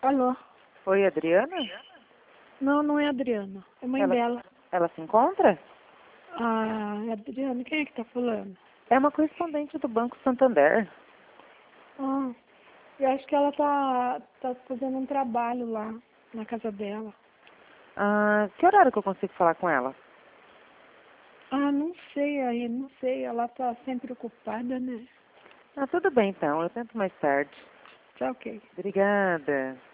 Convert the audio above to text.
Alô? Oi, Adriana? Não, não é a Adriana. É a mãe dela. Ela se encontra? Ah, Adriana, quem é que tá falando? É uma correspondente do Banco Santander. Ah, eu acho que ela tá fazendo um trabalho lá na casa dela. Que horário que eu consigo falar com ela? Ah, não sei aí, não sei. Ela tá sempre ocupada, né? Tudo bem então, eu tento mais tarde. Tá ok. Obrigada.